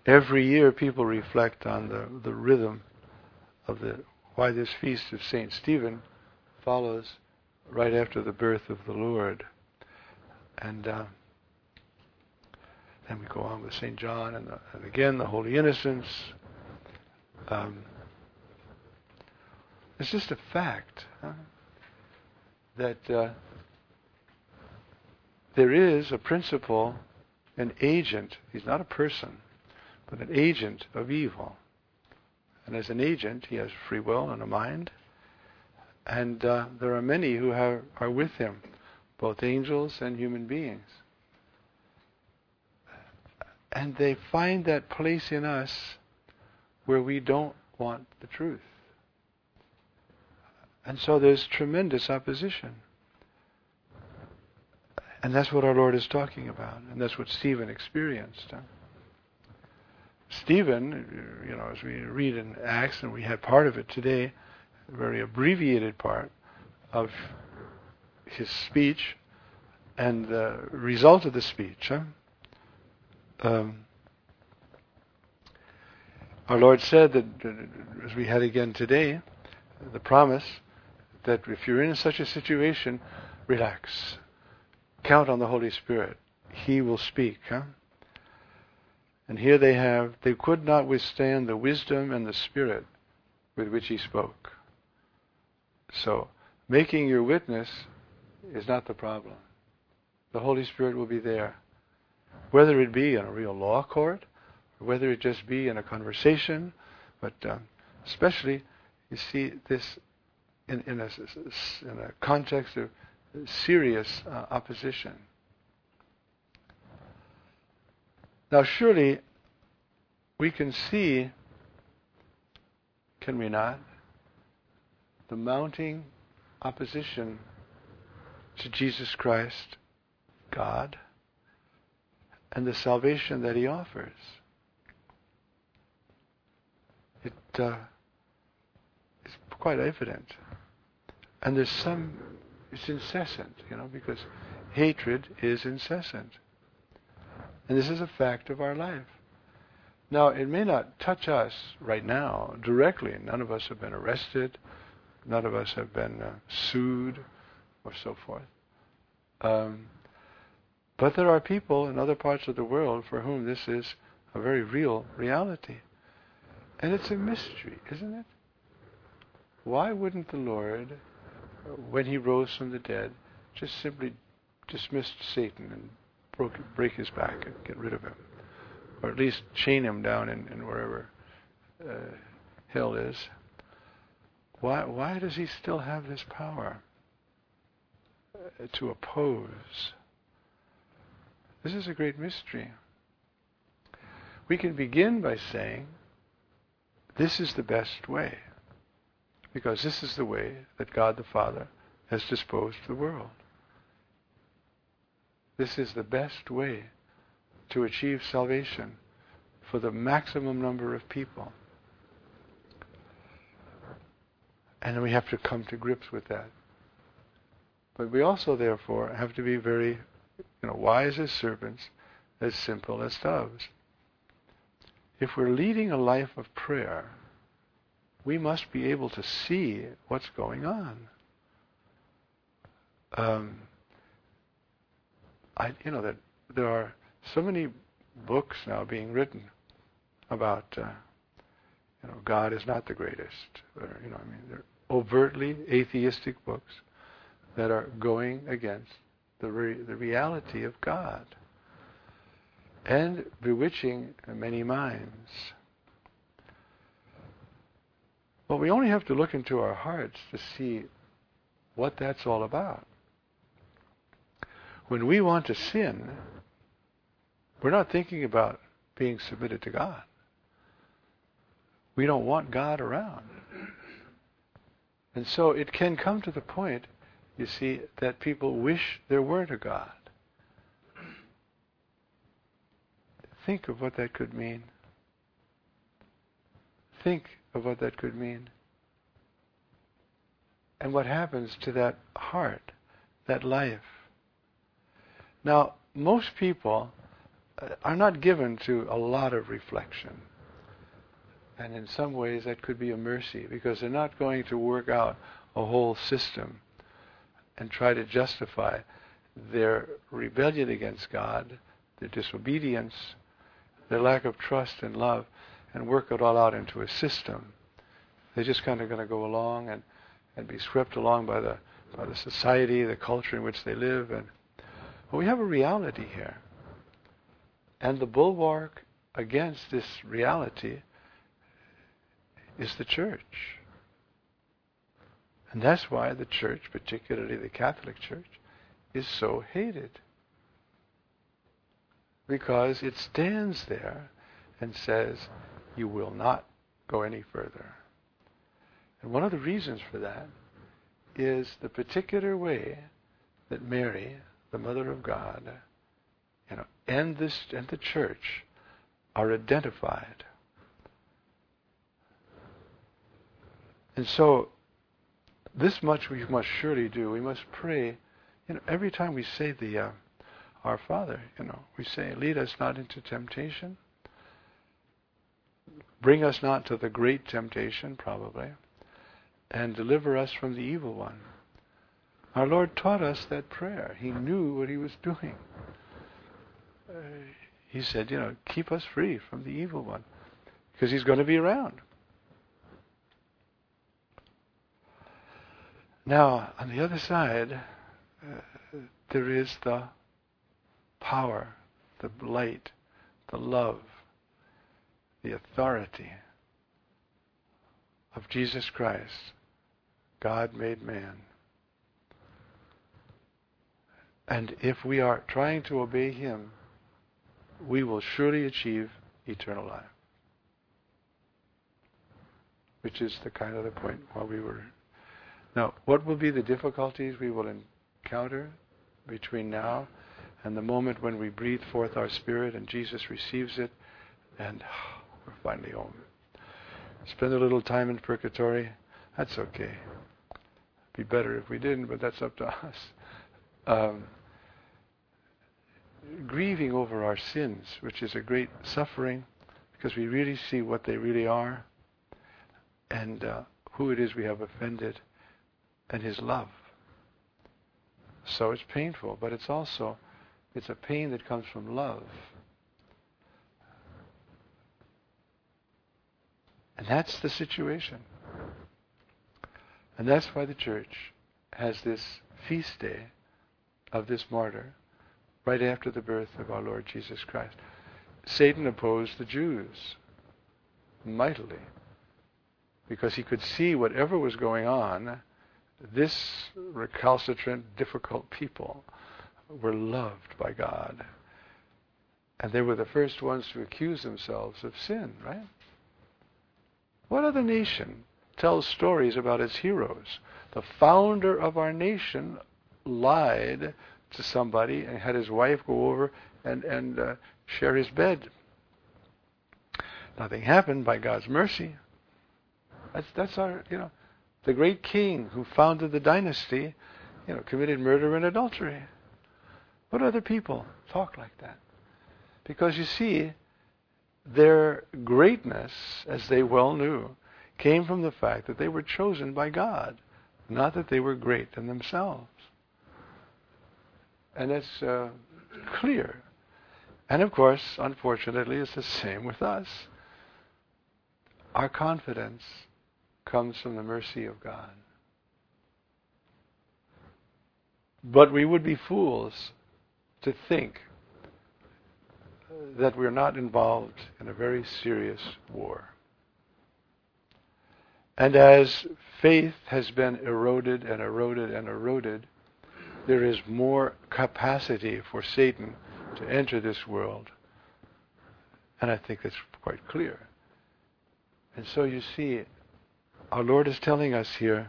Every year people reflect on the rhythm of why this feast of St. Stephen follows right after the birth of the Lord. And then we go on with St. John and again the Holy Innocents. It's just a fact that there is a principle, an agent. He's not a person, but an agent of evil. And as an agent, he has free will and a mind. And there are many who are with him, both angels and human beings. And they find that place in us where we don't want the truth. And so there's tremendous opposition. And that's what our Lord is talking about. And that's what Stephen experienced. Stephen, as we read in Acts, and we had part of it today, a very abbreviated part of his speech and the result of the speech. Our Lord said that, as we had again today, the promise that if you're in such a situation, relax. Count on the Holy Spirit. He will speak. And here they could not withstand the wisdom and the spirit with which he spoke. So, making your witness is not the problem. The Holy Spirit will be there. Whether it be in a real law court, or whether it just be in a conversation, but especially, you see this in a context of serious opposition. Now surely we can see, can we not, the mounting opposition to Jesus Christ, God, and the salvation that he offers. It is quite evident. And it's incessant, because hatred is incessant. And this is a fact of our life. Now, it may not touch us right now directly. None of us have been arrested. None of us have been sued or so forth. But there are people in other parts of the world for whom this is a very real reality. And it's a mystery, isn't it? Why wouldn't the Lord, when he rose from the dead, just simply dismiss Satan and break his back and get rid of him? Or at least chain him down in wherever hell is. Why does he still have this power to oppose? This is a great mystery. We can begin by saying, this is the best way, because this is the way that God the Father has disposed the world. This is the best way to achieve salvation for the maximum number of people. And we have to come to grips with that. But we also, therefore, have to be very wise as serpents, as simple as doves. If we're leading a life of prayer, we must be able to see what's going on. That there are so many books now being written about, God is not the greatest. They're overtly atheistic books that are going against the reality of God and bewitching many minds. Well, we only have to look into our hearts to see what that's all about. When we want to sin, we're not thinking about being submitted to God. We don't want God around. And so it can come to the point, you see, that people wish there weren't a God. Think of what that could mean. Think of what that could mean. And what happens to that heart, that life. Now, most people are not given to a lot of reflection. And in some ways that could be a mercy, because they're not going to work out a whole system and try to justify their rebellion against God, their disobedience, their lack of trust and love, and work it all out into a system. They're just kind of going to go along and be swept along by the society, the culture in which they live. But we have a reality here. And the bulwark against this reality is the church. And that's why the church, particularly the Catholic Church, is so hated. Because it stands there and says, you will not go any further. And one of the reasons for that is the particular way that Mary, the Mother of God, and the church are identified. And so, this much we must surely do. We must pray. Every time we say the Our Father, we say, lead us not into temptation. Bring us not to the great temptation, probably. And deliver us from the evil one. Our Lord taught us that prayer. He knew what He was doing. He said, keep us free from the evil one. Because He's going to be around. Now, on the other side, there is the power, the light, the love, the authority of Jesus Christ, God made man. And if we are trying to obey Him, we will surely achieve eternal life. Which is the kind of the point while we were... Now, what will be the difficulties we will encounter between now and the moment when we breathe forth our spirit and Jesus receives it and we're finally home? Spend a little time in purgatory, that's okay. Be better if we didn't, but that's up to us. Grieving over our sins, which is a great suffering, because we really see what they really are and who it is we have offended, and His love. So it's painful, but it's a pain that comes from love. And that's the situation. And that's why the church has this feast day of this martyr right after the birth of our Lord Jesus Christ. Satan opposed the Jews mightily because he could see whatever was going on, this recalcitrant, difficult people were loved by God. And they were the first ones to accuse themselves of sin, right? What other nation tells stories about its heroes? The founder of our nation lied to somebody and had his wife go over and share his bed. Nothing happened by God's mercy. That's our, the great king who founded the dynasty, committed murder and adultery. What other people talk like that? Because you see, their greatness, as they well knew, came from the fact that they were chosen by God, not that they were great in themselves. And that's clear. And of course, unfortunately, it's the same with us. Our confidence comes from the mercy of God. But we would be fools to think that we're not involved in a very serious war. And as faith has been eroded and eroded and eroded, there is more capacity for Satan to enter this world. And I think that's quite clear. And so you see, our Lord is telling us here,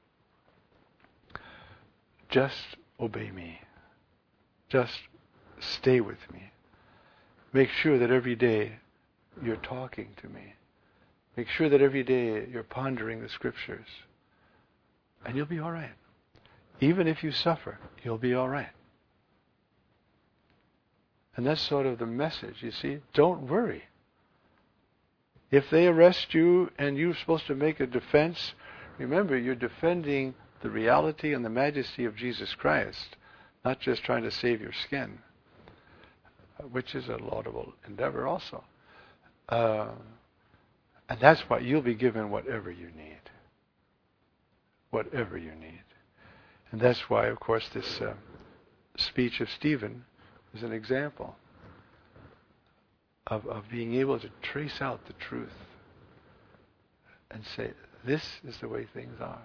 just obey me. Just stay with me. Make sure that every day you're talking to me. Make sure that every day you're pondering the Scriptures. And you'll be all right. Even if you suffer, you'll be all right. And that's sort of the message, you see. Don't worry. If they arrest you and you're supposed to make a defense, remember you're defending the reality and the majesty of Jesus Christ, not just trying to save your skin, which is a laudable endeavor also. And that's why you'll be given whatever you need. Whatever you need. And that's why, of course, this speech of Stephen is an example of being able to trace out the truth and say, this is the way things are.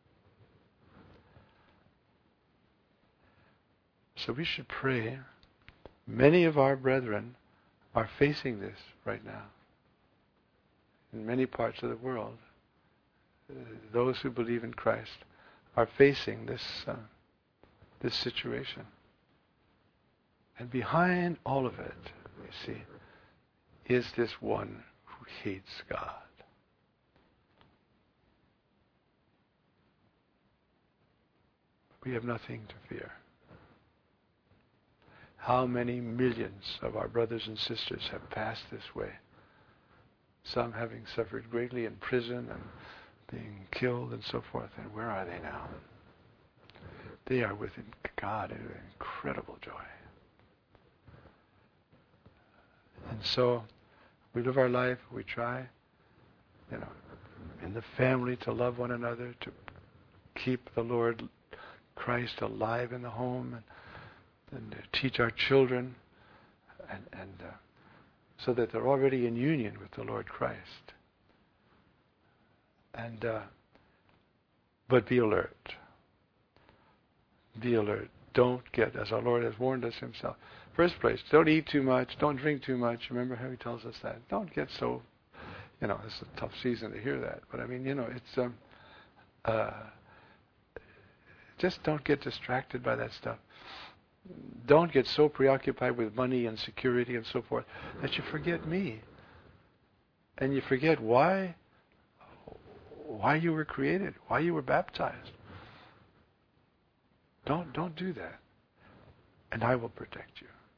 So we should pray. Many of our brethren are facing this right now. In many parts of the world, those who believe in Christ are facing this situation. And behind all of it, you see, is this one who hates God. We have nothing to fear. How many millions of our brothers and sisters have passed this way? Some having suffered greatly in prison and being killed and so forth. And where are they now? They are with God in incredible joy. And so we live our life, we try, in the family to love one another, to keep the Lord Christ alive in the home, and to teach our children, and so that they're already in union with the Lord Christ. And but be alert. Be alert. Don't get, as our Lord has warned us himself. First place, don't eat too much, don't drink too much. Remember how he tells us that. Don't get so, it's a tough season to hear that. But I mean, it's just don't get distracted by that stuff. Don't get so preoccupied with money and security and so forth that you forget me. And you forget why you were created, why you were baptized. Don't do that. And I will protect you.